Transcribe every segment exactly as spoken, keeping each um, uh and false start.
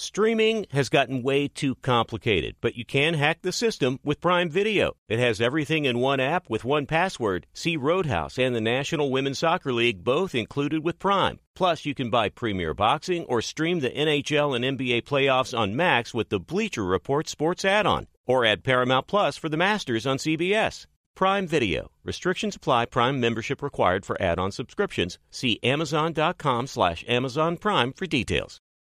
Streaming has gotten way too complicated, but you can hack the system with Prime Video. It has everything in one app with one password. See Roadhouse and the National Women's Soccer League both included with Prime. Plus, you can buy Premier Boxing or stream the N H L and N B A playoffs on Max with the Bleacher Report Sports add-on. Or add Paramount Plus for the Masters on C B S. Prime Video. Restrictions apply. Prime membership required for add-on subscriptions. See Amazon.com slash Amazon Prime for details.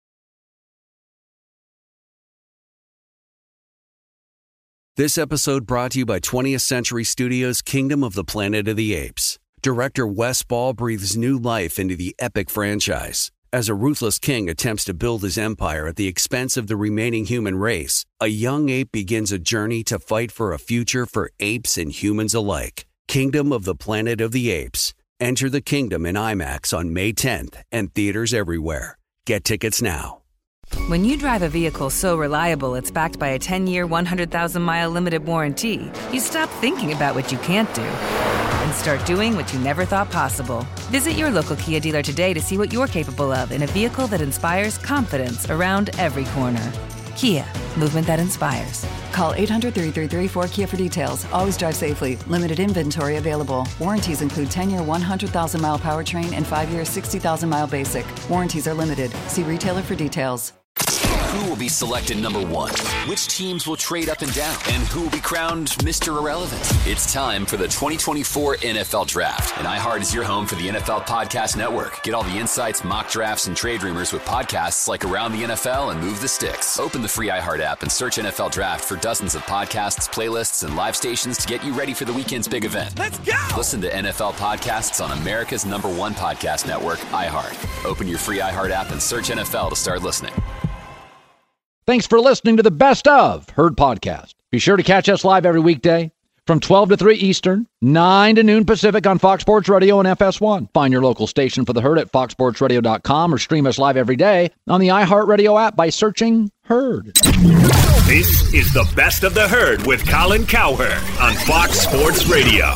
This episode brought to you by twentieth Century Studios' Kingdom of the Planet of the Apes. Director Wes Ball breathes new life into the epic franchise. As a ruthless king attempts to build his empire at the expense of the remaining human race, a young ape begins a journey to fight for a future for apes and humans alike. Kingdom of the Planet of the Apes. Enter the kingdom in IMAX on May tenth and theaters everywhere. Get tickets now. When you drive a vehicle so reliable it's backed by a ten-year, one hundred thousand mile limited warranty, you stop thinking about what you can't do and start doing what you never thought possible. Visit your local Kia dealer today to see what you're capable of in a vehicle that inspires confidence around every corner. Kia, movement that inspires. Call eight hundred, three three three, four K I A for details. Always drive safely. Limited inventory available. Warranties include ten-year, one hundred thousand mile powertrain and five-year, sixty thousand mile basic. Warranties are limited. See retailer for details. Who will be selected number one? Which teams will trade up and down? And who will be crowned Mister Irrelevant? It's time for the twenty twenty-four N F L Draft. And iHeart is your home for the N F L Podcast Network. Get all the insights, mock drafts, and trade rumors with podcasts like Around the N F L and Move the Sticks. Open the free iHeart app and search N F L Draft for dozens of podcasts, playlists, and live stations to get you ready for the weekend's big event. Let's go! Listen to N F L podcasts on America's number one podcast network, iHeart. Open your free iHeart app and search N F L to start listening. Thanks for listening to the Best of Herd Podcast. Be sure to catch us live every weekday from twelve to three Eastern, nine to noon Pacific on Fox Sports Radio and F S one. Find your local station for the Herd at fox sports radio dot com or stream us live every day on the iHeartRadio app by searching Herd. This is the Best of the Herd with Colin Cowherd on Fox Sports Radio.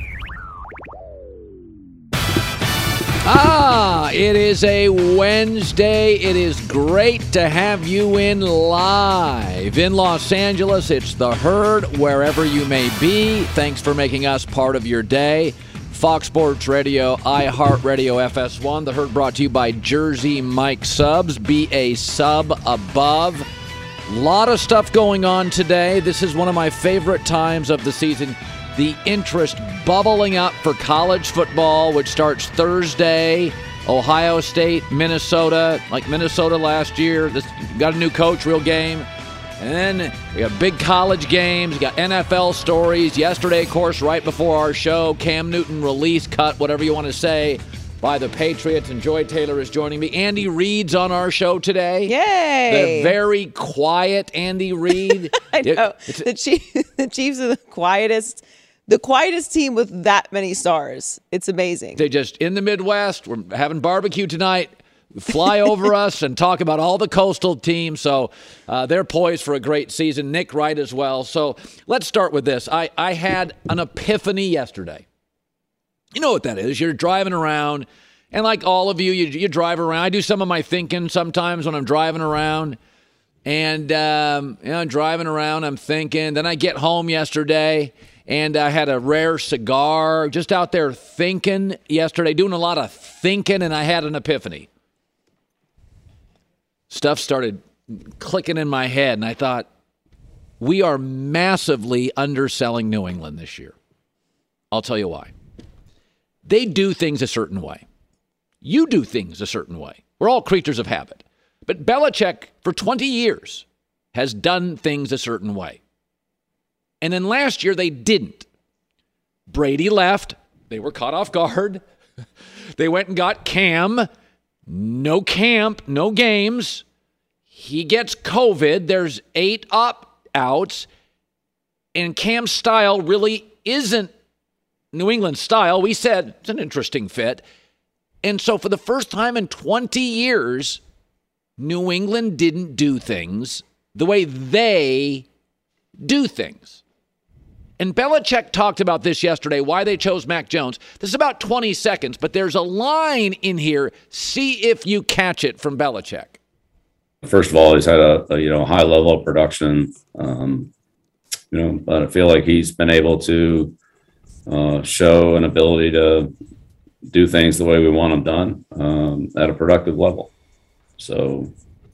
Ah, it is a Wednesday. It is great to have you in live in Los Angeles. It's the Herd, wherever you may be. Thanks for making us part of your day. Fox Sports Radio, iHeartRadio, F S one. The Herd brought to you by Jersey Mike Subs. Be a sub above. A lot of stuff going on today. This is one of my favorite times of the season. The interest bubbling up for college football, which starts Thursday. Ohio State, Minnesota, like Minnesota last year. This got a new coach, real game. And then we got big college games. You got N F L stories. Yesterday, of course, right before our show, Cam Newton release cut, whatever you want to say, by the Patriots. And Joy Taylor is joining me. Andy Reid's on our show today. Yay! The very quiet Andy Reid. I know. It, the, Chief, the Chiefs are the quietest. The quietest team with that many stars. It's amazing. They just, in the Midwest, we're having barbecue tonight, fly over us and talk about all the coastal teams. So uh, they're poised for a great season. Nick Wright as well. So let's start with this. I, I had an epiphany yesterday. You know what that is. You're driving around, and like all of you, you, you drive around. I do some of my thinking sometimes when I'm driving around. And, um, you know, I'm driving around, I'm thinking. Then I get home yesterday, and I had a rare cigar, just out there thinking yesterday, doing a lot of thinking, and I had an epiphany. Stuff started clicking in my head, and I thought, we are massively underselling New England this year. I'll tell you why. They do things a certain way. You do things a certain way. We're all creatures of habit. But Belichick, for twenty years, has done things a certain way. And then last year, they didn't. Brady left. They were caught off guard. They went and got Cam. No camp, no games. He gets COVID. There's eight opt-outs. And Cam's style really isn't New England style. We said it's an interesting fit. And so for the first time in twenty years, New England didn't do things the way they do things. And Belichick talked about this yesterday, why they chose Mac Jones. This is about twenty seconds, but there's a line in here. See if you catch it from Belichick. first of all, he's had a, a you know high level of production. Um, you know, but I feel like he's been able to uh, show an ability to do things the way we want them done um, at a productive level. So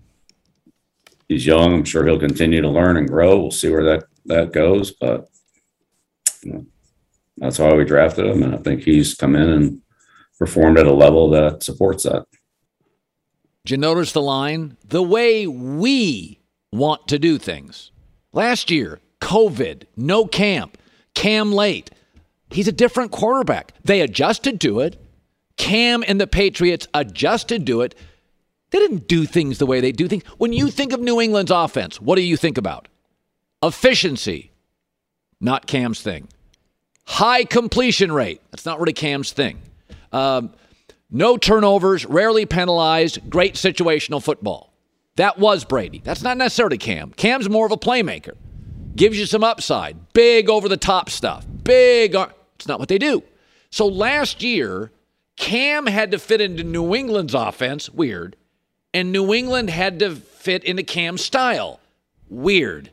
he's young. I'm sure he'll continue to learn and grow. We'll see where that, that goes, but you know, that's why we drafted him. And I think he's come in and performed at a level that supports that. Did you notice the line? The way we want to do things. Last year, COVID, no camp, Cam late. He's a different quarterback. They adjusted to it. Cam and the Patriots adjusted to it. They didn't do things the way they do things. When you think of New England's offense, what do you think about? Efficiency. Not Cam's thing. High completion rate. That's not really Cam's thing. Um, no turnovers, rarely penalized, great situational football. That was Brady. That's not necessarily Cam. Cam's more of a playmaker. Gives you some upside. Big over-the-top stuff. Big. Ar- it's not what they do. So last year, Cam had to fit into New England's offense. Weird. And New England had to fit into Cam's style. Weird.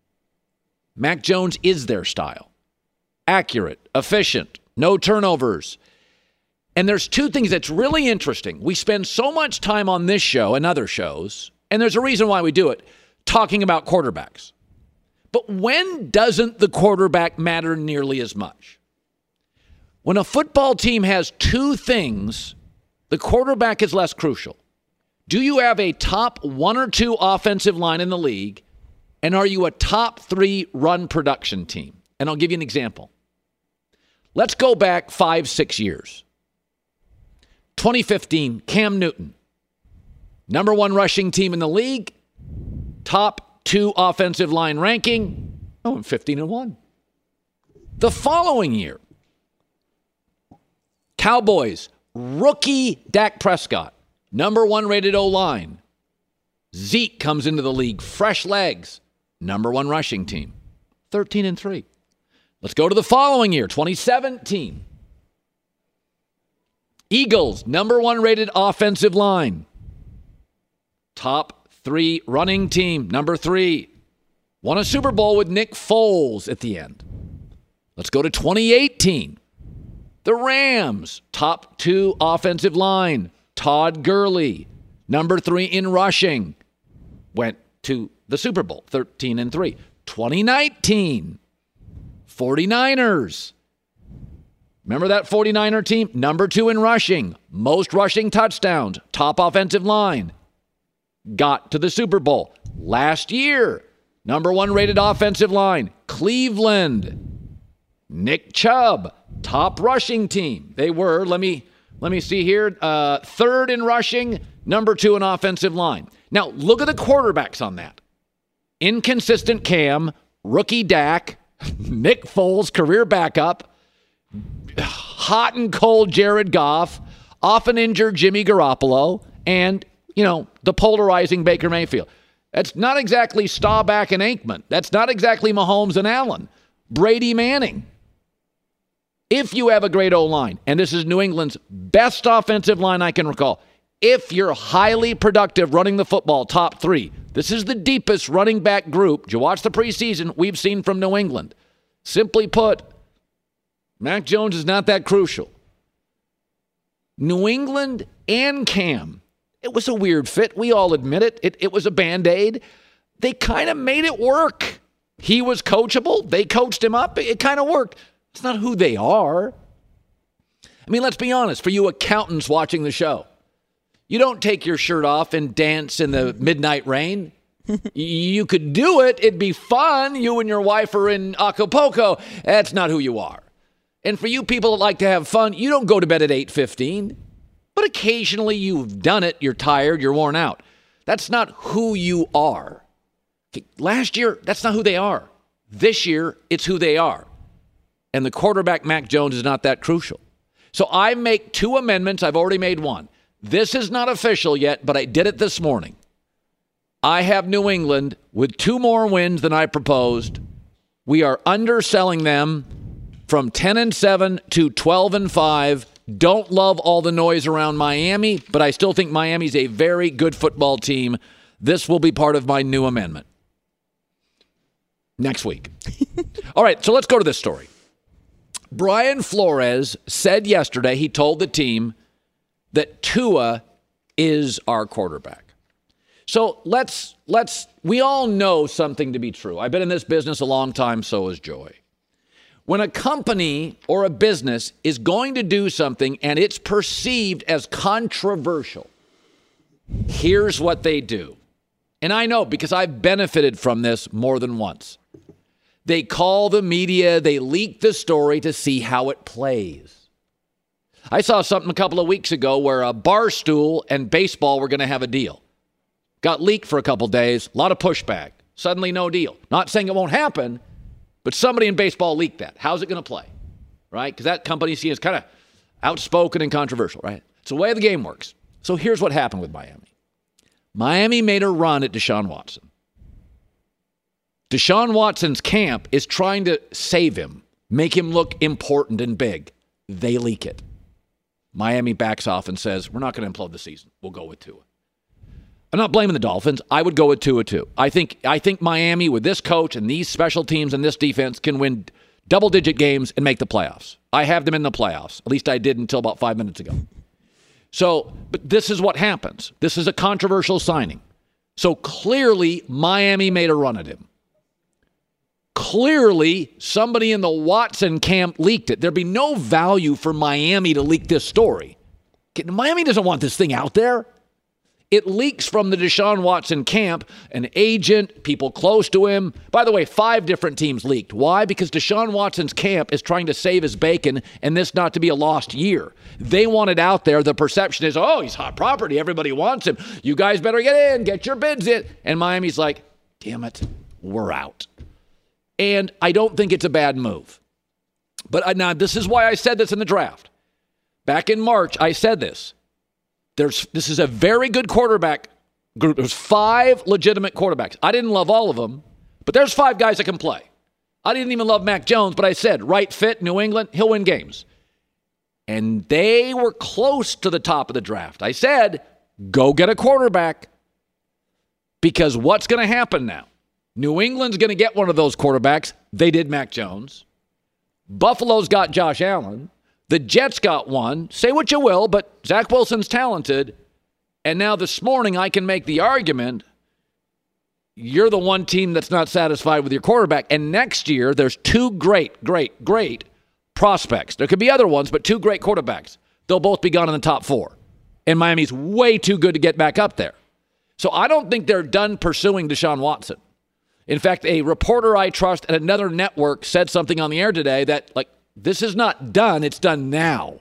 Mac Jones is their style. Accurate, efficient, no turnovers. And there's two things that's really interesting. We spend so much time on this show and other shows, and there's a reason why we do it, talking about quarterbacks. But when doesn't the quarterback matter nearly as much? When a football team has two things, the quarterback is less crucial. Do you have a top one or two offensive line in the league, and are you a top three run production team? And I'll give you an example. Let's go back five, six years. twenty fifteen, Cam Newton. Number one rushing team in the league. Top two offensive line ranking. Oh, and fifteen and one. The following year, Cowboys, rookie Dak Prescott. Number one rated O-line. Zeke comes into the league, fresh legs. Number one rushing team. thirteen and three. Let's go to the following year, twenty seventeen. Eagles, number one rated offensive line. Top three running team, number three. Won a Super Bowl with Nick Foles at the end. Let's go to twenty eighteen. The Rams, top two offensive line. Todd Gurley, number three in rushing. Went to the Super Bowl, thirteen and three. twenty nineteen. forty-niners. Remember that forty-niner team? Number two in rushing. Most rushing touchdowns. Top offensive line. Got to the Super Bowl. Last year, number one rated offensive line. Cleveland. Nick Chubb. Top rushing team. They were, let me, let me see here, uh, third in rushing, number two in offensive line. Now, look at the quarterbacks on that. Inconsistent Cam, rookie Dak, Nick Foles, career backup, hot and cold Jared Goff, often injured Jimmy Garoppolo, and, you know, the polarizing Baker Mayfield. That's not exactly Staubach and Aikman. That's not exactly Mahomes and Allen. Brady Manning. If you have a great O-line, and this is New England's best offensive line I can recall, if you're highly productive running the football, top three, this is the deepest running back group, did you watch the preseason, we've seen from New England. Simply put, Mac Jones is not that crucial. New England and Cam, it was a weird fit. We all admit it. It, it was a Band-Aid. They kind of made it work. He was coachable. They coached him up. It kind of worked. It's not who they are. I mean, let's be honest. For you accountants watching the show, you don't take your shirt off and dance in the midnight rain. You could do it. It'd be fun. You and your wife are in Acapulco. That's not who you are. And for you people that like to have fun, you don't go to bed at eight fifteen. But occasionally you've done it. You're tired. You're worn out. That's not who you are. Last year, that's not who they are. This year, it's who they are. And the quarterback, Mac Jones, is not that crucial. So I make two amendments. I've already made one. This is not official yet, but I did it this morning. I have New England with two more wins than I proposed. We are underselling them from ten and seven to twelve and five. Don't love all the noise around Miami, but I still think Miami's a very good football team. This will be part of my new amendment next week. All right, so let's go to this story. Brian Flores said yesterday, he told the team that Tua is our quarterback. So let's, let's, we all know something to be true. I've been in this business a long time, so has Joy. When a company or a business is going to do something and it's perceived as controversial, here's what they do. And I know because I've benefited from this more than once. They call the media, they leak the story to see how it plays. I saw something a couple of weeks ago where a Barstool and baseball were going to have a deal. Got leaked for a couple days, a lot of pushback. Suddenly no deal. Not saying it won't happen, but somebody in baseball leaked that. How's it going to play? Right? Because that company seen is kind of outspoken and controversial, right? It's the way the game works. So here's what happened with Miami. Miami made a run at Deshaun Watson. Deshaun Watson's camp is trying to save him, make him look important and big. They leak it. Miami backs off and says, we're not going to implode the season. We'll go with Tua. I'm not blaming the Dolphins. I would go with Tua too. I think I think Miami, with this coach and these special teams and this defense, can win double-digit games and make the playoffs. I have them in the playoffs. At least I did until about five minutes ago. So, but this is what happens. This is a controversial signing. So clearly, Miami made a run at him. Clearly, somebody in the Watson camp leaked it. There'd be no value for Miami to leak this story. Miami doesn't want this thing out there. It leaks from the Deshaun Watson camp, an agent, people close to him. By the way, five different teams leaked. Why? Because Deshaun Watson's camp is trying to save his bacon and this not to be a lost year. They want it out there. The perception is, oh, he's hot property. Everybody wants him. You guys better get in, get your bids in. And Miami's like, damn it, we're out. And I don't think it's a bad move. But now this is why I said this in the draft. Back in March, I said this. There's this is a very good quarterback group. There's five legitimate quarterbacks. I didn't love all of them, but there's five guys that can play. I didn't even love Mac Jones, but I said, right fit, New England, he'll win games. And they were close to the top of the draft. I said, go get a quarterback. Because what's going to happen now? New England's going to get one of those quarterbacks. They did Mac Jones. Buffalo's got Josh Allen. The Jets got one. Say what you will, but Zach Wilson's talented. And now this morning I can make the argument you're the one team that's not satisfied with your quarterback. And next year there's two great, great, great prospects. There could be other ones, but two great quarterbacks. They'll both be gone in the top four. And Miami's way too good to get back up there. So I don't think they're done pursuing Deshaun Watson. In fact, a reporter I trust at another network said something on the air today that, like, this is not done. It's done now.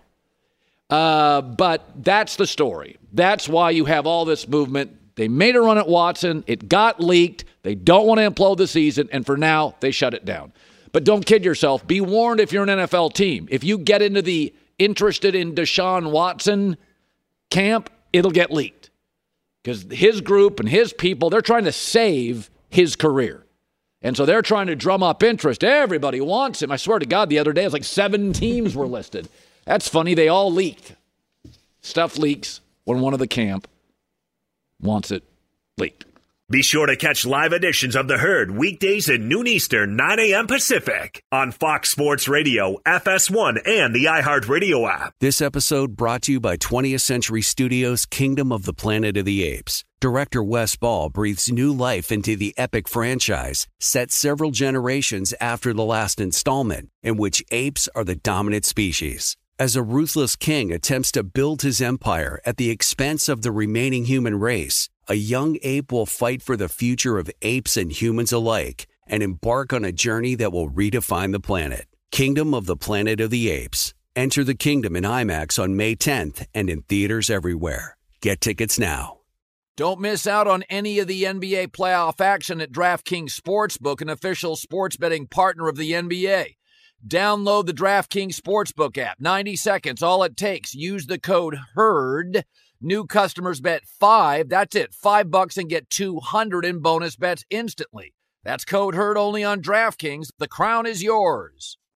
Uh, but that's the story. That's why you have all this movement. They made a run at Watson. It got leaked. They don't want to implode the season. And for now, they shut it down. But don't kid yourself. Be warned if you're an N F L team. If you get into the interested in Deshaun Watson camp, it'll get leaked. Because his group and his people, they're trying to save his career. And so they're trying to drum up interest. Everybody wants him. I swear to God, the other day, it was like seven teams were listed. That's funny. They all leaked. Stuff leaks when one of the camp wants it leaked. Be sure to catch live editions of The Herd weekdays at noon Eastern, nine a.m. Pacific on Fox Sports Radio, F S one, and the iHeartRadio app. This episode brought to you by twentieth Century Studios' Kingdom of the Planet of the Apes. Director Wes Ball breathes new life into the epic franchise, set several generations after the last installment, in which apes are the dominant species. As a ruthless king attempts to build his empire at the expense of the remaining human race, a young ape will fight for the future of apes and humans alike and embark on a journey that will redefine the planet. Kingdom of the Planet of the Apes. Enter the kingdom in IMAX on May tenth and in theaters everywhere. Get tickets now. Don't miss out on any of the N B A playoff action at DraftKings Sportsbook, an official sports betting partner of the N B A. Download the DraftKings Sportsbook app. ninety seconds, all it takes. Use the code HERD. New customers bet five. That's it. Five bucks and get two hundred in bonus bets instantly. That's code HERD only on DraftKings. The crown is yours.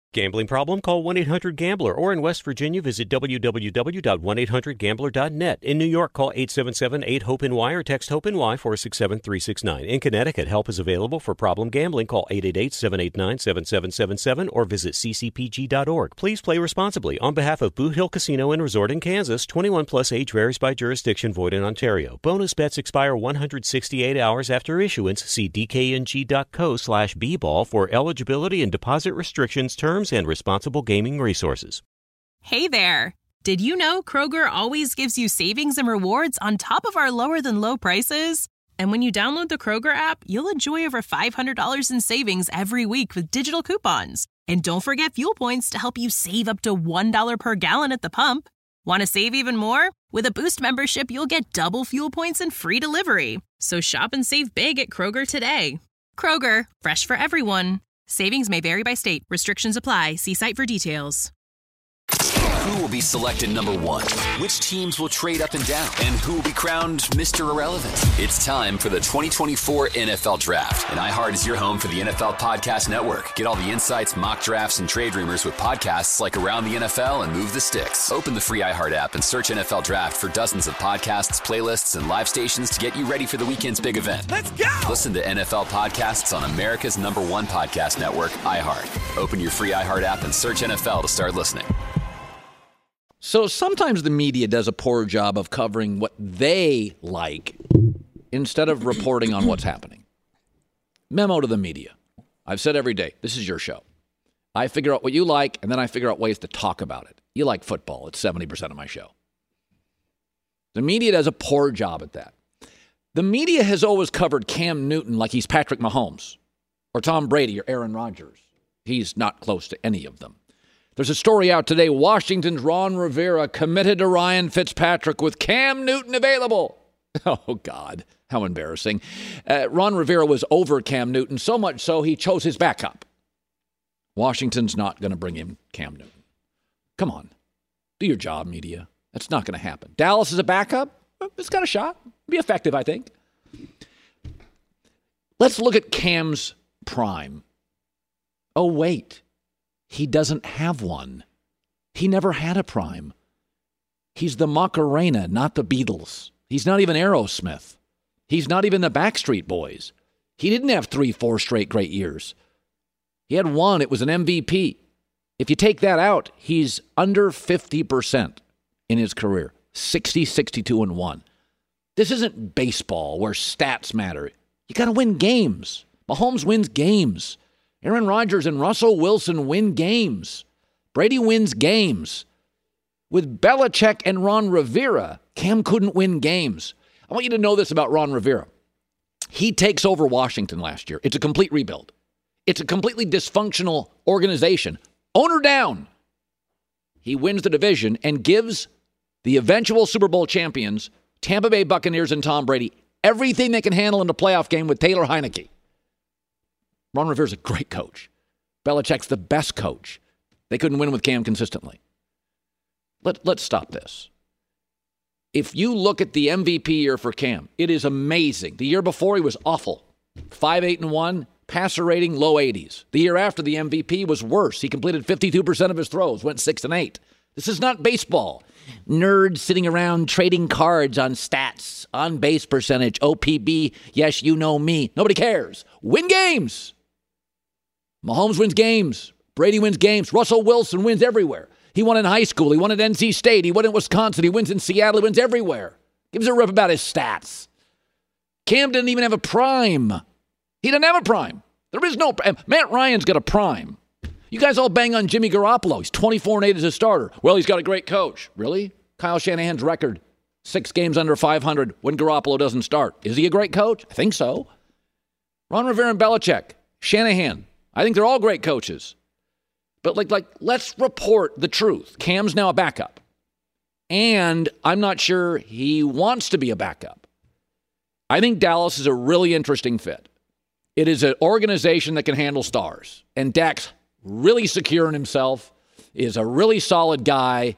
Gambling problem? Call one eight hundred gambler, or in West Virginia, visit w w w dot one eight hundred gambler dot net. In New York, call eight seven seven eight hope N Y or text HOPE-NY four six seven three six nine. In Connecticut, help is available for problem gambling. Call eight eight eight seven eight nine seven seven seven seven or visit c c p g dot org. Please play responsibly. On behalf of Boot Hill Casino and Resort in Kansas, twenty-one plus age varies by jurisdiction, void in Ontario. Bonus bets expire one hundred sixty-eight hours after issuance. See d k n g dot co slash b ball for eligibility and deposit restrictions, terms, and responsible gaming resources. Hey there! Did you know Kroger always gives you savings and rewards on top of our lower-than-low prices? And when you download the Kroger app, you'll enjoy over five hundred dollars in savings every week with digital coupons. And don't forget fuel points to help you save up to one dollar per gallon at the pump. Want to save even more? With a Boost membership, you'll get double fuel points and free delivery. So shop and save big at Kroger today. Kroger, fresh for everyone. Savings may vary by state. Restrictions apply. See site for details. Who will be selected number one? Which teams will trade up and down? And who will be crowned Mister Irrelevant? It's time for the twenty twenty-four N F L Draft. And iHeart is your home for the N F L Podcast Network. Get all the insights, mock drafts, and trade rumors with podcasts like Around the N F L and Move the Sticks. Open the free iHeart app and search N F L Draft for dozens of podcasts, playlists, and live stations to get you ready for the weekend's big event. Let's go! Listen to N F L podcasts on America's number one podcast network, iHeart. Open your free iHeart app and search N F L to start listening. So sometimes the media does a poor job of covering what they like instead of reporting on what's happening. Memo to the media. I've said every day, this is your show. I figure out what you like, and then I figure out ways to talk about it. You like football. It's seventy percent of my show. The media does a poor job at that. The media has always covered Cam Newton like he's Patrick Mahomes or Tom Brady or Aaron Rodgers. He's not close to any of them. There's a story out today. Washington's Ron Rivera committed to Ryan Fitzpatrick with Cam Newton available. Oh, God, how embarrassing. Uh, Ron Rivera was over Cam Newton, so much so he chose his backup. Washington's not going to bring in Cam Newton. Come on. Do your job, media. That's not going to happen. Dallas is a backup. It's got a shot. Be effective, I think. Let's look at Cam's prime. Oh, wait. He doesn't have one. He never had a prime. He's the Macarena, not the Beatles. He's not even Aerosmith. He's not even the Backstreet Boys. He didn't have three, four straight great years. He had one. It was an M V P. If you take that out, he's under fifty percent in his career. sixty, sixty-two, and one. This isn't baseball where stats matter. You got to win games. Mahomes wins games. Aaron Rodgers and Russell Wilson win games. Brady wins games. With Belichick and Ron Rivera, Cam couldn't win games. I want you to know this about Ron Rivera. He takes over Washington last year. It's a complete rebuild. It's a completely dysfunctional organization. Owner down. He wins the division and gives the eventual Super Bowl champions, Tampa Bay Buccaneers and Tom Brady, everything they can handle in a playoff game with Taylor Heineke. Ron Rivera's a great coach. Belichick's the best coach. They couldn't win with Cam consistently. Let, let's stop this. If you look at the M V P year for Cam, it is amazing. The year before, he was awful. five, eight, and one, passer rating, low eighties. The year after, the M V P was worse. He completed fifty-two percent of his throws, went six and eight. This is not baseball. Nerds sitting around trading cards on stats, on base percentage, O P B, yes, you know me. Nobody cares. Win games. Mahomes wins games. Brady wins games. Russell Wilson wins everywhere. He won in high school. He won at N C State. He won in Wisconsin. He wins in Seattle. He wins everywhere. Gives a rip about his stats. Cam didn't even have a prime. He didn't have a prime. There is no prime. Matt Ryan's got a prime. You guys all bang on Jimmy Garoppolo. He's twenty-four and eight as a starter. Well, he's got a great coach. Really? Kyle Shanahan's record, six games under five hundred when Garoppolo doesn't start. Is he a great coach? I think so. Ron Rivera and Belichick, Shanahan. I think they're all great coaches. But like, like, let's report the truth. Cam's now a backup. And I'm not sure he wants to be a backup. I think Dallas is a really interesting fit. It is an organization that can handle stars. And Dak's really secure in himself, is a really solid guy.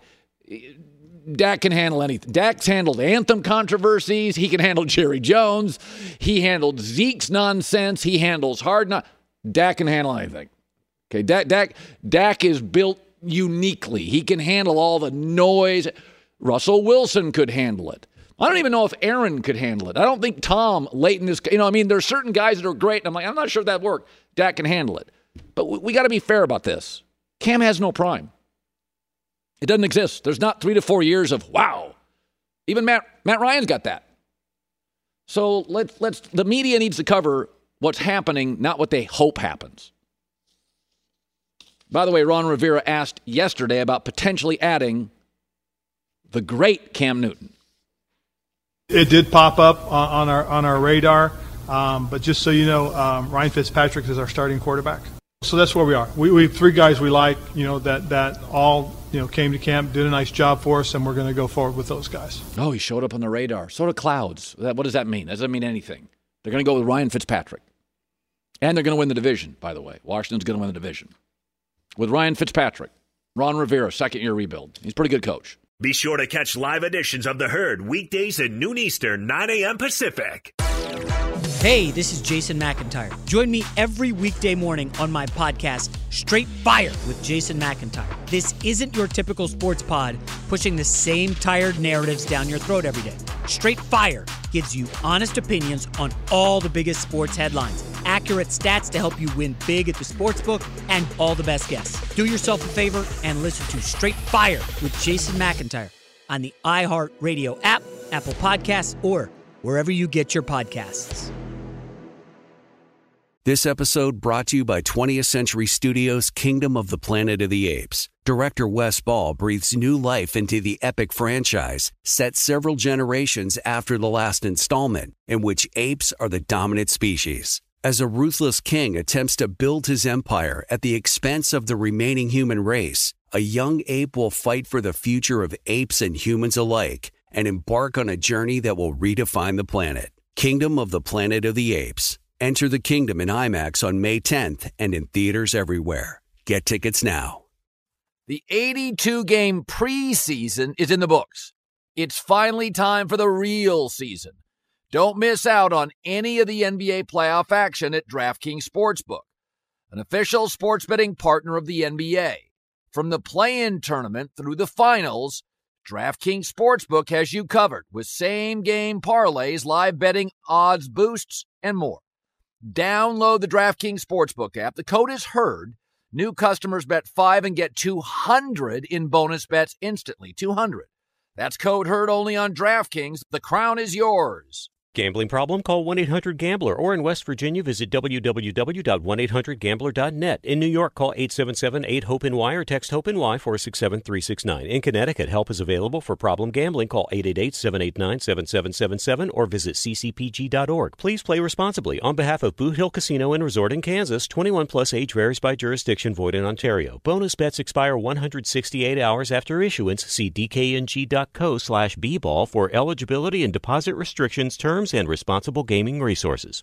Dak can handle anything. Dak's handled anthem controversies. He can handle Jerry Jones. He handled Zeke's nonsense. He handles hard not. Dak can handle anything. Okay, Dak, Dak, Dak is built uniquely. He can handle all the noise. Russell Wilson could handle it. I don't even know if Aaron could handle it. I don't think Tom late in this, you know, I mean, there's certain guys that are great, and I'm like, I'm not sure if that worked. Dak can handle it. But we, we got to be fair about this. Cam has no prime. It doesn't exist. There's not three to four years of, wow. Even Matt Matt Ryan's got that. So let's let's the media needs to cover what's happening, not what they hope happens. By the way, Ron Rivera asked yesterday about potentially adding the great Cam Newton. It did pop up on, on our on our radar, um, but just so you know, um, Ryan Fitzpatrick is our starting quarterback. So that's where we are. We, we have three guys we like, you know, that that all you know came to camp, did a nice job for us, and we're going to go forward with those guys. Oh, he showed up on the radar. So do Clouds. That, what does that mean? That doesn't mean anything. They're going to go with Ryan Fitzpatrick, and they're going to win the division. By the way, Washington's going to win the division with Ryan Fitzpatrick. Ron Rivera, second year rebuild. He's a pretty good coach. Be sure to catch live editions of The Herd weekdays at noon Eastern, nine a.m. Pacific. Hey, this is Jason McIntyre. Join me every weekday morning on my podcast, Straight Fire with Jason McIntyre. This isn't your typical sports pod pushing the same tired narratives down your throat every day. Straight Fire gives you honest opinions on all the biggest sports headlines, accurate stats to help you win big at the sportsbook, and all the best guests. Do yourself a favor and listen to Straight Fire with Jason McIntyre on the iHeartRadio app, Apple Podcasts, or wherever you get your podcasts. This episode brought to you by twentieth Century Studios' Kingdom of the Planet of the Apes. Director Wes Ball breathes new life into the epic franchise, set several generations after the last installment, in which apes are the dominant species. As a ruthless king attempts to build his empire at the expense of the remaining human race, a young ape will fight for the future of apes and humans alike and embark on a journey that will redefine the planet. Kingdom of the Planet of the Apes. Enter the kingdom in IMAX on May tenth and in theaters everywhere. Get tickets now. The eighty-two game preseason is in the books. It's finally time for the real season. Don't miss out on any of the N B A playoff action at DraftKings Sportsbook, an official sports betting partner of the N B A. From the play-in tournament through the finals, DraftKings Sportsbook has you covered with same-game parlays, live betting, odds boosts, and more. Download the DraftKings Sportsbook app. The code is HERD. New customers bet five and get two hundred in bonus bets instantly. two hundred. That's code HERD only on DraftKings. The crown is yours. Gambling problem? Call one eight hundred gambler, or in West Virginia, visit w w w dot one eight hundred gambler dot net. In New York, call eight seven seven eight hope N Y or text HOPE-NY four six seven three six nine. In Connecticut, help is available for problem gambling. Call eight eight eight seven eight nine seven seven seven seven or visit c c p g dot org. Please play responsibly. On behalf of Boot Hill Casino and Resort in Kansas, twenty-one plus age varies by jurisdiction, void in Ontario. Bonus bets expire one hundred sixty-eight hours after issuance. See d k n g dot co slash b ball for eligibility and deposit restrictions, terms, and responsible gaming resources.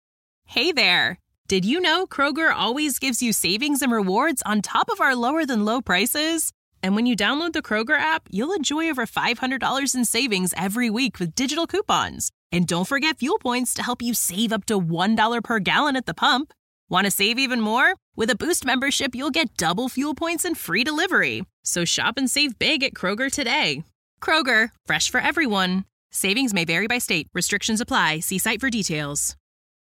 Hey there! Did you know Kroger always gives you savings and rewards on top of our lower than low prices? And when you download the Kroger app, you'll enjoy over five hundred dollars in savings every week with digital coupons. And don't forget fuel points to help you save up to one dollar per gallon at the pump. Want to save even more? With a Boost membership, you'll get double fuel points and free delivery. So shop and save big at Kroger today. Kroger, fresh for everyone. Savings may vary by state. Restrictions apply. See site for details.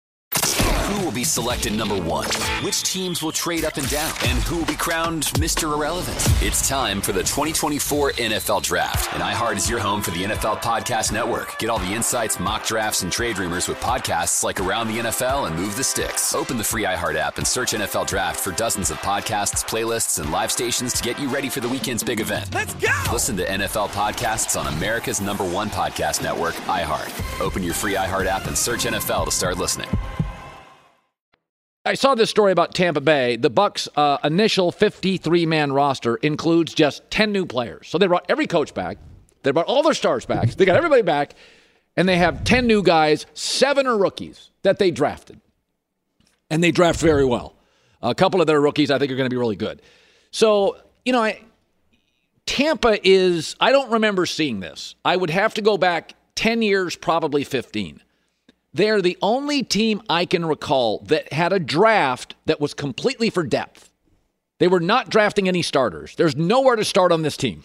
Who will be selected number one? Which teams will trade up and down? And who will be crowned Mister Irrelevant? It's time for the twenty twenty-four N F L Draft. And iHeart is your home for the N F L Podcast Network. Get all the insights, mock drafts, and trade rumors with podcasts like Around the N F L and Move the Sticks. Open the free iHeart app and search N F L Draft for dozens of podcasts, playlists, and live stations to get you ready for the weekend's big event. Let's go! Listen to N F L podcasts on America's number one podcast network, iHeart. Open your free iHeart app and search N F L to start listening. I saw this story about Tampa Bay. The Bucs' uh, initial fifty-three man roster includes just ten new players. So they brought every coach back. They brought all their stars back. They got everybody back. And they have ten new guys. Seven are rookies that they drafted. And they draft very well. A couple of their rookies I think are going to be really good. So, you know, I, Tampa is, I don't remember seeing this. I would have to go back ten years, probably fifteen. They're the only team I can recall that had a draft that was completely for depth. They were not drafting any starters. There's nowhere to start on this team.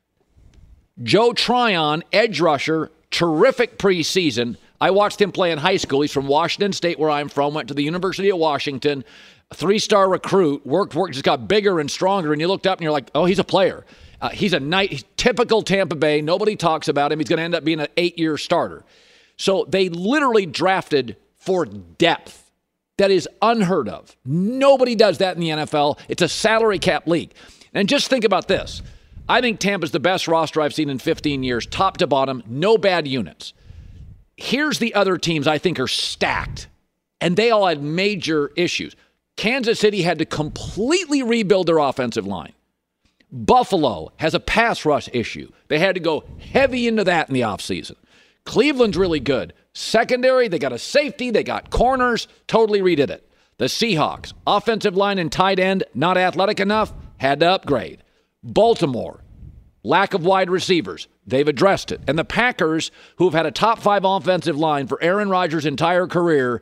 Joe Tryon, edge rusher, terrific preseason. I watched him play in high school. He's from Washington State, where I'm from, went to the University of Washington, a three-star recruit, worked, worked, just got bigger and stronger, and you looked up and you're like, oh, he's a player. Uh, he's a night, he's typical Tampa Bay. Nobody talks about him. He's going to end up being an eight-year starter. So they literally drafted for depth. That is unheard of. Nobody does that in the N F L. It's a salary cap league. And just think about this. I think Tampa's the best roster I've seen in fifteen years, top to bottom, no bad units. Here's the other teams I think are stacked, and they all had major issues. Kansas City had to completely rebuild their offensive line. Buffalo has a pass rush issue. They had to go heavy into that in the offseason. Cleveland's really good. Secondary, they got a safety, they got corners, totally redid it. The Seahawks, offensive line and tight end, not athletic enough, had to upgrade. Baltimore, lack of wide receivers, they've addressed it. And the Packers, who've had a top five offensive line for Aaron Rodgers' entire career,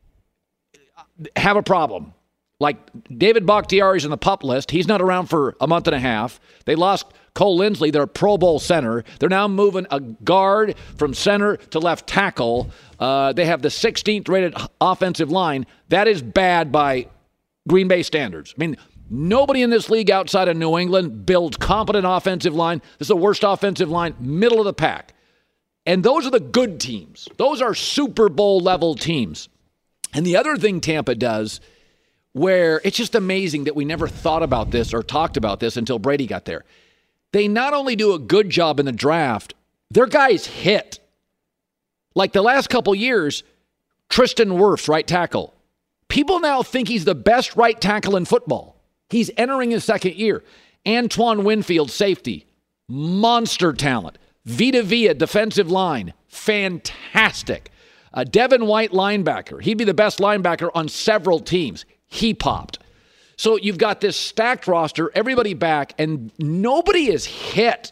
have a problem. Like David Bakhtiari's on the PUP list. He's not around for a month and a half. They lost Cole Lindsley, their Pro Bowl center. They're now moving a guard from center to left tackle. Uh, they have the sixteenth rated offensive line. That is bad by Green Bay standards. I mean, nobody in this league outside of New England builds competent offensive line. This is the worst offensive line, middle of the pack. And those are the good teams. Those are Super Bowl level teams. And the other thing Tampa does, where it's just amazing that we never thought about this or talked about this until Brady got there. They not only do a good job in the draft, their guys hit. Like the last couple years, Tristan Wirfs, right tackle. People now think he's the best right tackle in football. He's entering his second year. Antoine Winfield, safety. Monster talent. Vita Vea, defensive line. Fantastic. Uh, Devin White, linebacker. He'd be the best linebacker on several teams. He popped. So you've got this stacked roster, everybody back, and nobody is hit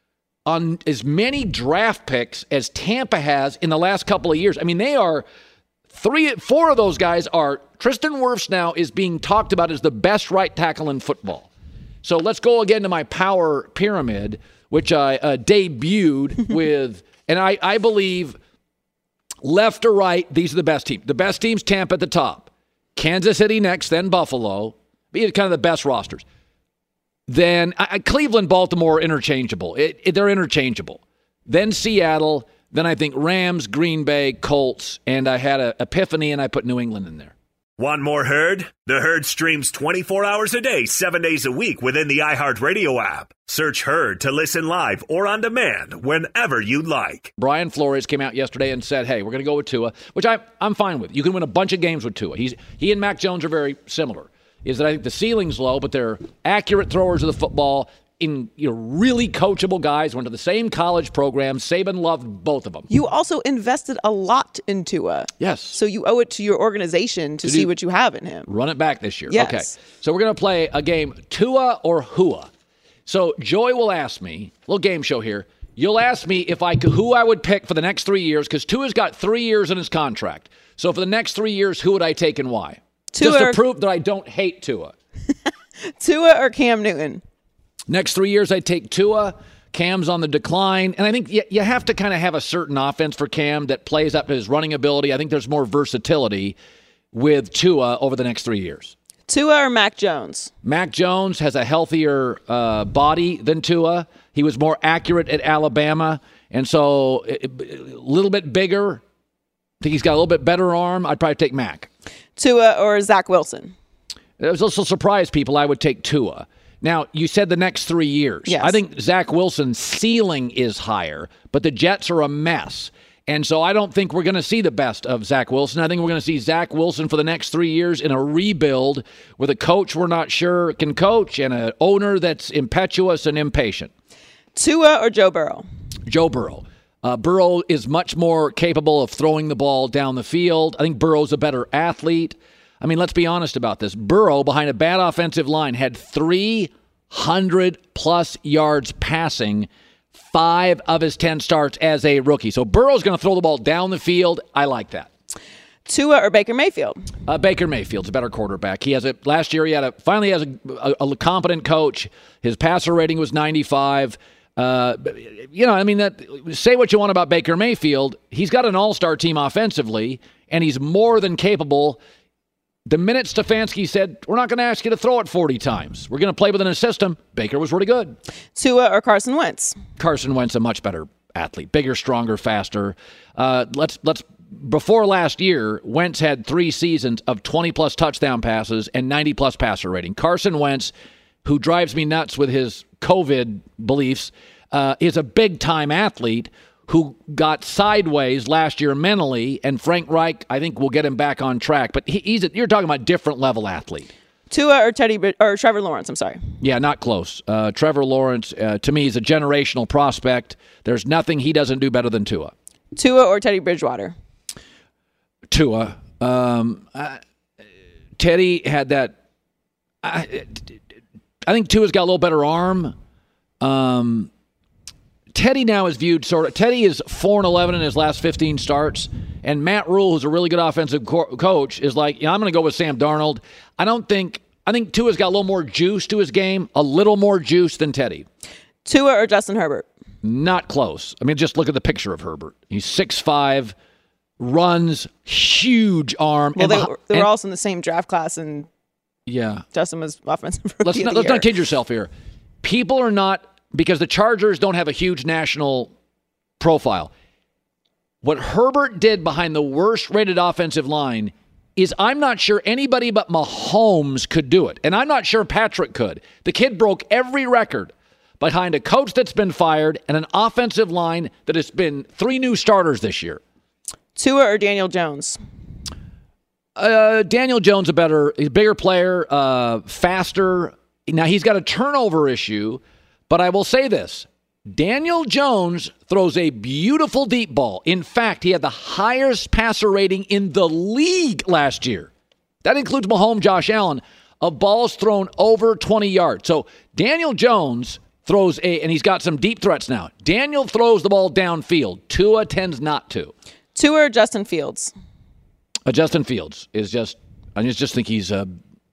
on as many draft picks as Tampa has in the last couple of years. I mean, they are three, four of those guys are, Tristan Wirfs now is being talked about as the best right tackle in football. So let's go again to my power pyramid, which I uh, debuted with, and I, I believe left or right, these are the best teams. The best teams, Tampa at the top. Kansas City next, then Buffalo. These are kind of the best rosters. Then I, Cleveland, Baltimore, interchangeable. It, it, they're interchangeable. Then Seattle. Then I think Rams, Green Bay, Colts. And I had an epiphany, and I put New England in there. Want more Herd? The Herd streams twenty-four hours a day, seven days a week within the iHeartRadio app. Search Herd to listen live or on demand whenever you'd like. Brian Flores came out yesterday and said, hey, we're going to go with Tua, which I, I'm fine with. You can win a bunch of games with Tua. He's, he and Mac Jones are very similar. Is that I think the ceiling's low, but they're accurate throwers of the football, in you know really coachable guys, went to the same college program. Saban loved both of them. You also invested a lot in Tua. Yes. So you owe it to your organization to, to see do, what you have in him. Run it back this year. Yes. Okay. So we're going to play a game, Tua or Hua. So Joy will ask me, little game show here, you'll ask me if I could, who I would pick for the next three years, because Tua's got three years in his contract. So for the next three years, who would I take and why? Tua Just to prove that I don't hate Tua. Tua or Cam Newton? Next three years, I take Tua. Cam's on the decline. And I think you, you have to kind of have a certain offense for Cam that plays up to his running ability. I think there's more versatility with Tua over the next three years. Tua or Mac Jones? Mac Jones has a healthier uh, body than Tua. He was more accurate at Alabama. And so a little bit bigger. I think he's got a little bit better arm. I'd probably take Mac. Tua or Zach Wilson? It was also surprised people I would take Tua. Now, you said the next three years. Yes. I think Zach Wilson's ceiling is higher, but the Jets are a mess. And so I don't think we're going to see the best of Zach Wilson. I think we're going to see Zach Wilson for the next three years in a rebuild with a coach we're not sure can coach and an owner that's impetuous and impatient. Tua or Joe Burrow? Joe Burrow. Uh, Burrow is much more capable of throwing the ball down the field. I think Burrow's a better athlete. I mean, let's be honest about this. Burrow, behind a bad offensive line, had three hundred plus yards passing, five of his ten starts as a rookie. So Burrow's going to throw the ball down the field. I like that. Tua or Baker Mayfield? Uh, Baker Mayfield's a better quarterback. He has a last year. He had a finally has a, a, a competent coach. His passer rating was ninety-five. Uh, you know, I mean, that. Say what you want about Baker Mayfield. He's got an all-star team offensively, and he's more than capable. The minute Stefanski said, we're not going to ask you to throw it forty times. We're going to play within a system, Baker was really good. Tua or Carson Wentz? Carson Wentz, a much better athlete. Bigger, stronger, faster. Uh, let's let's. Before last year, Wentz had three seasons of twenty-plus touchdown passes and ninety-plus passer rating. Carson Wentz, who drives me nuts with his COVID beliefs, uh, is a big-time athlete who got sideways last year mentally, and Frank Reich, I think, will get him back on track. But he, he's a, you're talking about different level athlete. Tua or Teddy or Trevor Lawrence, I'm sorry. Yeah, not close. Uh, Trevor Lawrence, uh, to me, is a generational prospect. There's nothing he doesn't do better than Tua. Tua or Teddy Bridgewater? Tua. Um, uh, Teddy had that. I, I think Tua's got a little better arm. Um, Teddy now is viewed sort of. Teddy is four and eleven in his last fifteen starts, and Matt Rule, who's a really good offensive co- coach, is like, yeah, I'm going to go with Sam Darnold. I don't think. I think Tua's got a little more juice to his game, a little more juice than Teddy. Tua or Justin Herbert? Not close. I mean, just look at the picture of Herbert. He's six five. Runs, huge arm. Well, and they, behind, were, they were and, also in the same draft class, and yeah, Justin was offensive rookie let's of not, the let's year. not kid yourself here. People are not, because the Chargers don't have a huge national profile. What Herbert did behind the worst-rated offensive line is I'm not sure anybody but Mahomes could do it, and I'm not sure Patrick could. The kid broke every record behind a coach that's been fired and an offensive line that has been three new starters this year. Tua or Daniel Jones? Uh, Daniel Jones a better, he's a bigger player, uh, faster. Now he's got a turnover issue, but I will say this: Daniel Jones throws a beautiful deep ball. In fact, he had the highest passer rating in the league last year. That includes Mahomes, Josh Allen, of balls thrown over twenty yards. So Daniel Jones throws a, and he's got some deep threats now. Daniel throws the ball downfield. Tua tends not to. Tua or Justin Fields? Uh, Justin Fields is just, I just, just think he's uh,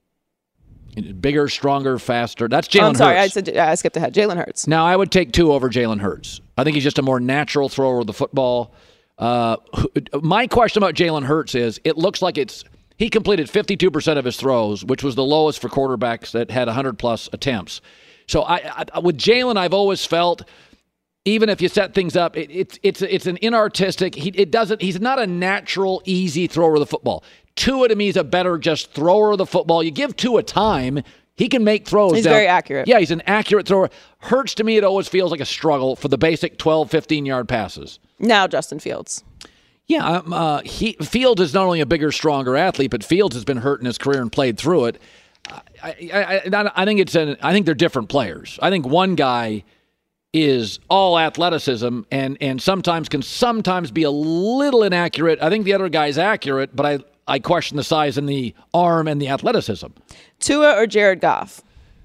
bigger, stronger, faster. That's Jalen oh, I'm sorry, Hurts. I, said, I skipped ahead. Jalen Hurts. Now, I would take Tua over Jalen Hurts. I think he's just a more natural thrower of the football. Uh, my question about Jalen Hurts is, it looks like it's, he completed fifty-two percent of his throws, which was the lowest for quarterbacks that had one hundred plus attempts. So I, I with Jalen, I've always felt, even if you set things up, it, it's it's it's an inartistic. He it doesn't. He's not a natural, easy thrower of the football. Tua to me is a better just thrower of the football. You give Tua time, he can make throws. He's down. very accurate. Yeah, he's an accurate thrower. Hurts to me, it always feels like a struggle for the basic twelve, fifteen-yard passes. Now Justin Fields. Yeah, um, uh, he Fields is not only a bigger, stronger athlete, but Fields has been hurt in his career and played through it. I I, I, I think it's an, I think they're different players. I think one guy is all athleticism and and sometimes can sometimes be a little inaccurate. I think the other guy's accurate, but I, I question the size and the arm and the athleticism. Tua or Jared Goff?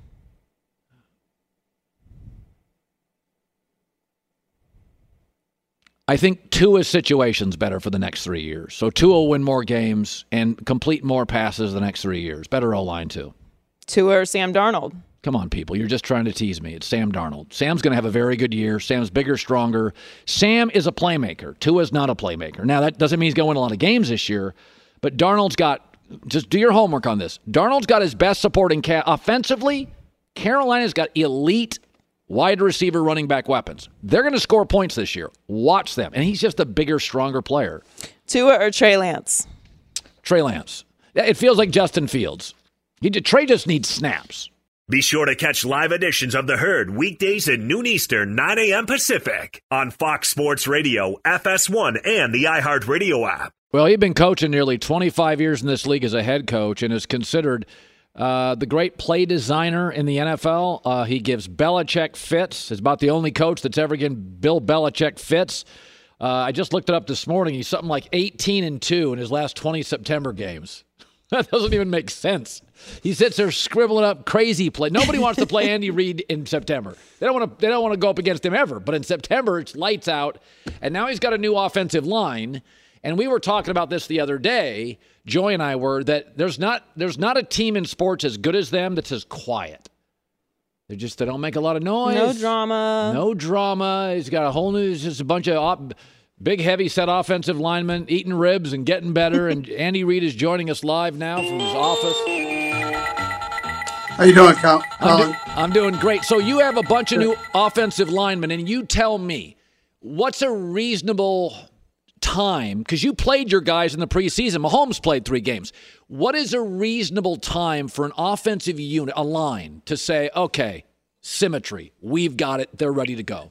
I think Tua's situation's better for the next three years. So Tua will win more games and complete more passes the next three years. Better O-line, too. Tua or Sam Darnold? Come on, people. You're just trying to tease me. It's Sam Darnold. Sam's going to have a very good year. Sam's bigger, stronger. Sam is a playmaker. Tua's not a playmaker. Now, that doesn't mean he's going to win a lot of games this year, but Darnold's got, just do your homework on this. Darnold's got his best supporting cast. Offensively, Carolina's got elite wide receiver running back weapons. They're going to score points this year. Watch them. And he's just a bigger, stronger player. Tua or Trey Lance? Trey Lance. It feels like Justin Fields. He, Trey just needs snaps. Be sure to catch live editions of The Herd weekdays at noon Eastern, nine a.m. Pacific on Fox Sports Radio, F S one, and the iHeartRadio app. Well, he's been coaching nearly twenty-five years in this league as a head coach and is considered uh, the great play designer in the N F L. Uh, he gives Belichick fits. He's about the only coach that's ever given Bill Belichick fits. Uh, I just looked it up this morning. He's something like eighteen and two in his last twenty September games. That doesn't even make sense. He sits there scribbling up crazy play. Nobody wants to play Andy Reid in September. They don't want to. They don't want to go up against him ever. But in September, it's lights out. And now he's got a new offensive line, And we were talking about this the other day, Joy and I were, that there's not there's not a team in sports as good as them that's as quiet. They just they don't make a lot of noise. No drama. No drama. He's got a whole new, it's just a bunch of op, big, heavy set offensive linemen eating ribs and getting better. And Andy Reid is joining us live now from his office. How you doing, Colin? I'm, do, I'm doing great. So you have a bunch of new offensive linemen, and you tell me, what's a reasonable time, because you played your guys in the preseason. Mahomes played three games. What is a reasonable time for an offensive unit, a line, to say, okay, symmetry, we've got it, they're ready to go?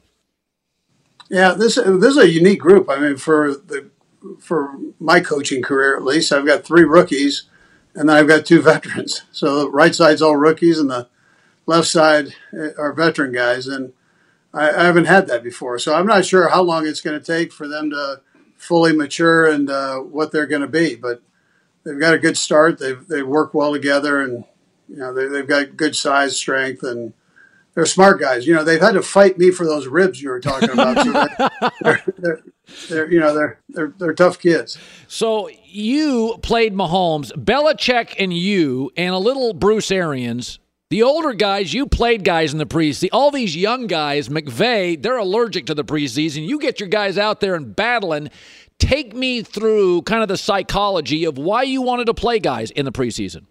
Yeah, this this is a unique group. I mean, for the for my coaching career, at least, I've got three rookies, and then I've got two veterans. So the right side's all rookies, and the left side are veteran guys. And I, I haven't had that before. So I'm not sure how long it's going to take for them to fully mature and uh, what they're going to be. But they've got a good start. They've they work well together, and you know they, they've got good size, strength, and they're smart guys. You know, they've had to fight me for those ribs you were talking about. So they're, they're, they're, they're, you know, they're they're they're tough kids. So you played Mahomes, Belichick, and you, and a little Bruce Arians. The older guys, you played guys in the preseason. All these young guys, McVay, they're allergic to the preseason. You get your guys out there and battling. Take me through kind of the psychology of why you wanted to play guys in the preseason.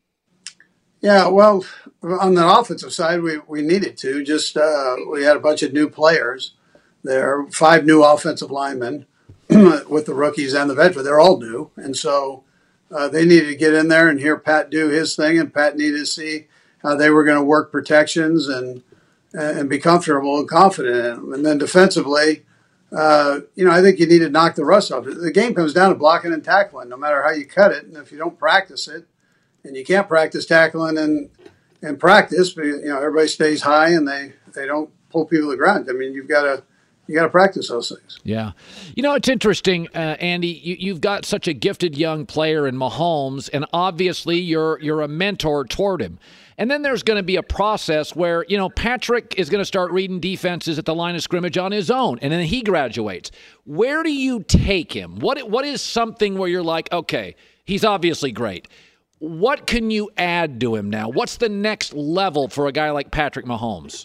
Yeah, well, on the offensive side, we, we needed to. Just uh, we had a bunch of new players there, five new offensive linemen with the rookies and the veterans. They're all new. And so uh, they needed to get in there and hear Pat do his thing, and Pat needed to see how they were going to work protections and and be comfortable and confident in them. And then defensively, uh, you know, I think you need to knock the rust off. The game comes down to blocking and tackling, no matter how you cut it. And if you don't practice it, and you can't practice tackling and and practice, but, you know, everybody stays high and they, they don't pull people to the ground. I mean, you've got to you got to practice those things. Yeah. You know, it's interesting, uh, Andy, you, you've got such a gifted young player in Mahomes, and obviously you're you're a mentor toward him. And then there's going to be a process where, you know, Patrick is going to start reading defenses at the line of scrimmage on his own, and then he graduates. Where do you take him? What What is something where you're like, okay, he's obviously great. What can you add to him now? What's the next level for a guy like Patrick Mahomes?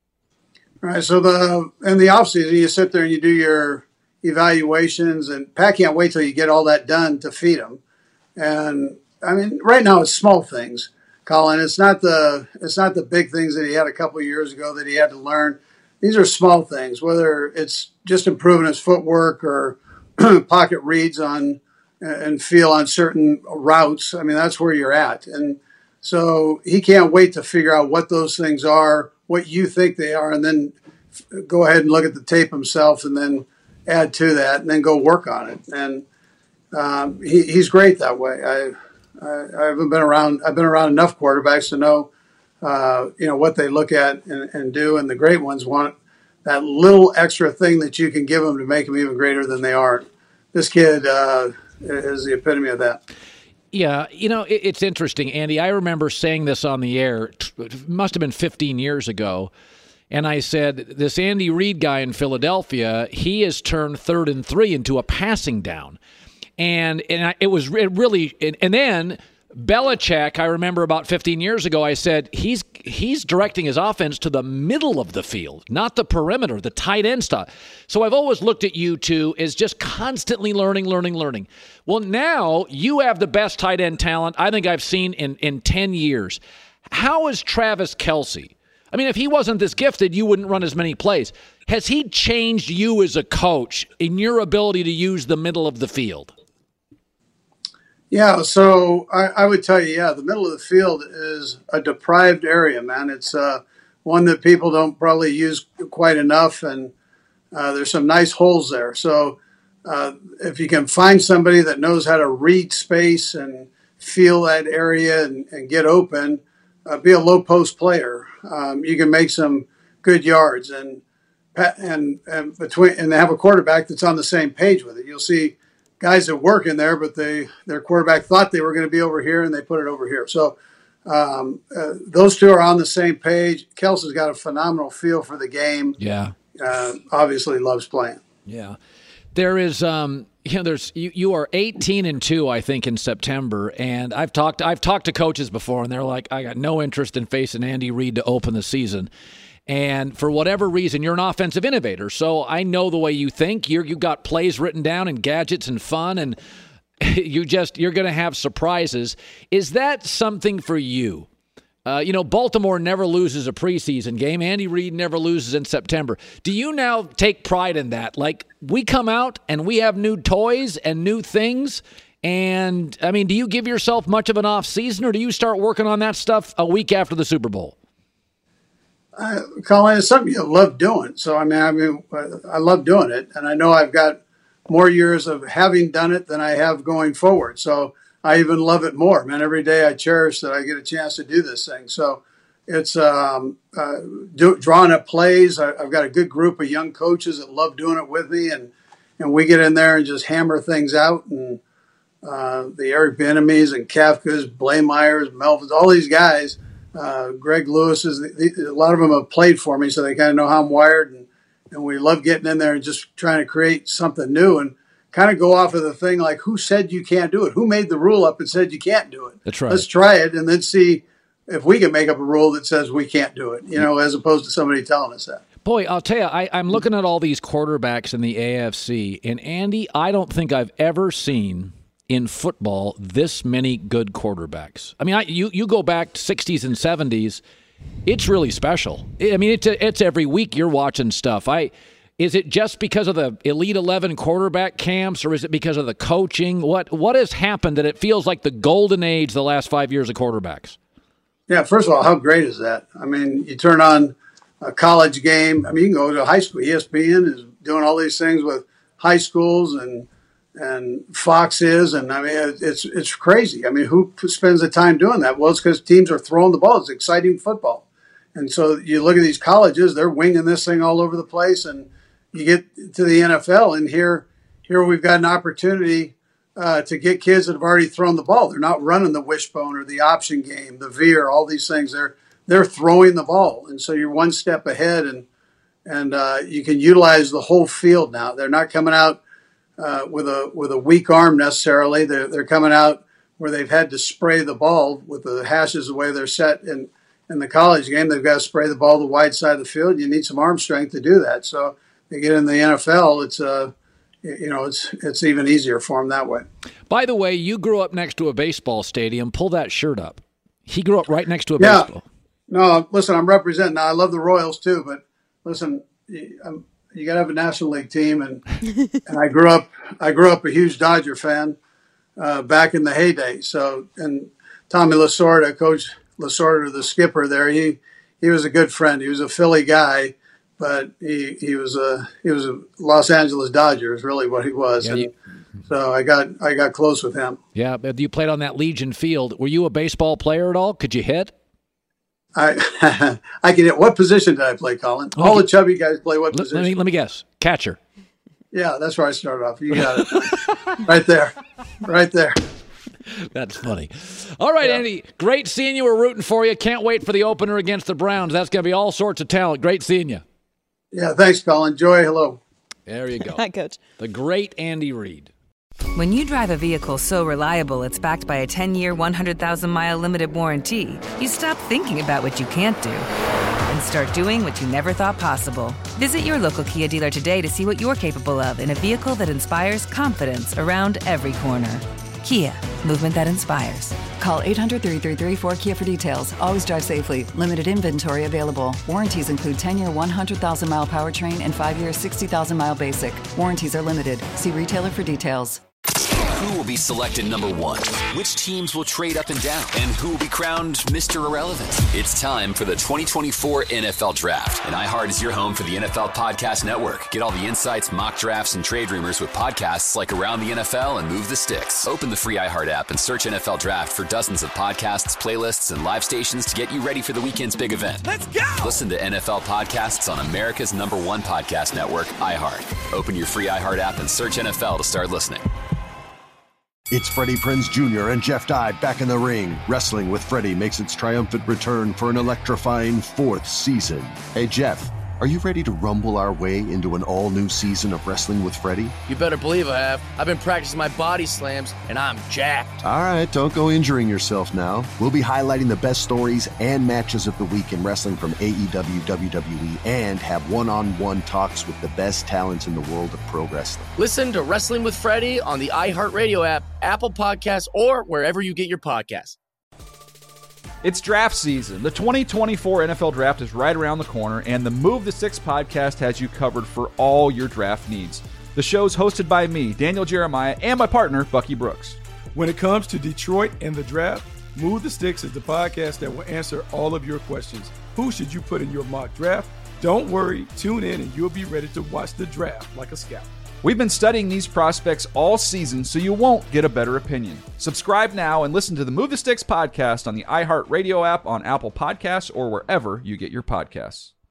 All right, so the in the offseason, you sit there and you do your evaluations, and Pat can't wait till you get all that done to feed him. And, I mean, right now it's small things, Colin. It's not the it's not the big things that he had a couple of years ago that he had to learn. These are small things, whether it's just improving his footwork or pocket reads on and feel on certain routes. I mean, that's where you're at. And so he can't wait to figure out what those things are, what you think they are, and then go ahead and look at the tape himself and then add to that and then go work on it. And um, he, he's great that way. I, I, I haven't been around, I've been around enough quarterbacks to know, uh, you know, what they look at and, and do. And the great ones want that little extra thing that you can give them to make them even greater than they are. This kid, uh, is the epitome of that. Yeah, you know, it, it's interesting, Andy. I remember saying this on the air, it must have been fifteen years ago, and I said, this Andy Reid guy in Philadelphia, he has turned third and three into a passing down. And and I, it was it really, and, and then Belichick, I remember about fifteen years ago, I said, he's he's directing his offense to the middle of the field, not the perimeter, the tight end stuff. So I've always looked at you two as just constantly learning, learning, learning. Well, now you have the best tight end talent I think I've seen in, in ten years. How is Travis Kelce? I mean, if he wasn't this gifted, you wouldn't run as many plays. Has he changed you as a coach in your ability to use the middle of the field? Yeah, so I, I would tell you, yeah, the middle of the field is a deprived area, man. It's uh, one that people don't probably use quite enough, and uh, there's some nice holes there. So uh, if you can find somebody that knows how to read space and feel that area and, and get open, uh, be a low post player, um, you can make some good yards, and and and between and have a quarterback that's on the same page with it. You'll see guys that work in there, but they their quarterback thought they were going to be over here, and they put it over here. So um, uh, those two are on the same page. Kelce's got a phenomenal feel for the game. Yeah, uh, obviously loves playing. Yeah, there is. Um, You know, there's you, you are eighteen and two, I think, in September, and I've talked I've talked to coaches before, and they're like, I got no interest in facing Andy Reid to open the season. And for whatever reason, you're an offensive innovator, so I know the way you think. You're you got plays written down and gadgets and fun, and you just you're going to have surprises. Is that something for you? Uh, you know, Baltimore never loses a preseason game. Andy Reid never loses in September. Do you now take pride in that? Like, we come out and we have new toys and new things. And, I mean, do you give yourself much of an off season, or do you start working on that stuff a week after the Super Bowl? Uh, Colin, it's something you love doing. So, I mean, I mean, I love doing it. And I know I've got more years of having done it than I have going forward. So, I even love it more, man. Every day I cherish that I get a chance to do this thing. So it's um, uh, do, drawing up plays. I, I've got a good group of young coaches that love doing it with me, and and we get in there and just hammer things out. And uh, the Eric Bieniemys and Kafkas, Blaemeyers, Melvins, all these guys, uh, Greg Lewis's, the, the, a lot of them have played for me, so they kind of know how I'm wired. And, and we love getting in there and just trying to create something new. And kind of go off of the thing like, who said you can't do it? Who made the rule up and said you can't do it? That's right. Let's try it and then see if we can make up a rule that says we can't do it, you know, as opposed to somebody telling us that. Boy, I'll tell you, I, I'm looking at all these quarterbacks in the A F C, and Andy, I don't think I've ever seen in football this many good quarterbacks. I mean, I, you, you go back to sixties and seventies, it's really special. I mean, it's, it's every week you're watching stuff. I... Is it just because of the Elite eleven quarterback camps, or is it because of the coaching? What what has happened that it feels like the golden age the last five years of quarterbacks? Yeah, first of all, how great is that? I mean, you turn on a college game. I mean, you can go to high school. E S P N is doing all these things with high schools, and and Fox is, and I mean, it's it's crazy. I mean, who spends the time doing that? Well, it's because teams are throwing the ball. It's exciting football. And so you look at these colleges, they're winging this thing all over the place, and you get to the N F L, and here, here we've got an opportunity uh, to get kids that have already thrown the ball. They're not running the wishbone or the option game, the veer, all these things. They're they're throwing the ball, and so you're one step ahead, and and uh, you can utilize the whole field now. They're not coming out uh, with a with a weak arm necessarily. They're they're coming out where they've had to spray the ball with the hashes the way they're set in in the college game. They've got to spray the ball the wide side of the field. You need some arm strength to do that. So. They get in the N F L, it's uh, you know, it's it's even easier for them that way. By the way, you grew up next to a baseball stadium. Pull that shirt up. He grew up right next to a yeah. baseball. No, listen, I'm representing. I love the Royals too, but listen, you, you got to have a National League team, and and I grew up I grew up a huge Dodger fan uh, back in the heyday. So, and Tommy Lasorda, Coach Lasorda, the skipper there, he he was a good friend. He was a Philly guy. But he, he was a he was a Los Angeles Dodger is really what he was, yeah, and you, so I got I got close with him. Yeah, you played on that Legion field. Were you a baseball player at all? Could you hit? I I can hit. What position did I play, Colin? Okay. All the chubby guys play what position? Let me let me guess. Catcher. Yeah, that's where I started off. You got it, right there, right there. That's funny. All right, yeah. Andy, great seeing you. We're rooting for you. Can't wait for the opener against the Browns. That's going to be all sorts of talent. Great seeing you. Yeah, thanks, Colin. Joy, hello. There you go. Hi, Coach. The great Andy Reid. When you drive a vehicle so reliable it's backed by a ten-year, one hundred thousand mile limited warranty, you stop thinking about what you can't do and start doing what you never thought possible. Visit your local Kia dealer today to see what you're capable of in a vehicle that inspires confidence around every corner. Kia, movement that inspires. Call eight hundred, three three three, four K I A for details. Always drive safely. Limited inventory available. Warranties include ten-year, one hundred thousand mile powertrain and five-year, sixty thousand mile basic. Warranties are limited. See retailer for details. Who will be selected number one? Which teams will trade up and down? And who will be crowned Mister Irrelevant? It's time for the twenty twenty-four N F L Draft. And iHeart is your home for the N F L Podcast Network. Get all the insights, mock drafts, and trade rumors with podcasts like Around the N F L and Move the Sticks. Open the free iHeart app and search N F L Draft for dozens of podcasts, playlists, and live stations to get you ready for the weekend's big event. Let's go! Listen to N F L podcasts on America's number one podcast network, iHeart. Open your free iHeart app and search N F L to start listening. It's Freddie Prinze Junior and Jeff Dye back in the ring. Wrestling with Freddie makes its triumphant return for an electrifying fourth season. Hey, Jeff, Are you ready to rumble our way into an all-new season of Wrestling with Freddie? You better believe I have. I've been practicing my body slams, and I'm jacked. All right, don't go injuring yourself now. We'll be highlighting the best stories and matches of the week in wrestling from A E W, W W E, and have one-on-one talks with the best talents in the world of pro wrestling. Listen to Wrestling with Freddie on the iHeartRadio app, Apple Podcasts, or wherever you get your podcasts. It's draft season. The twenty twenty-four N F L Draft is right around the corner, and the Move the Six podcast has you covered for all your draft needs. The show's hosted by me, Daniel Jeremiah, and my partner, Bucky Brooks. When it comes to Detroit and the draft, Move the Sticks is the podcast that will answer all of your questions. Who should you put in your mock draft? Don't worry, tune in and you'll be ready to watch the draft like a scout. We've been studying these prospects all season, so you won't get a better opinion. Subscribe now and listen to the Move the Sticks podcast on the iHeartRadio app, on Apple Podcasts, or wherever you get your podcasts.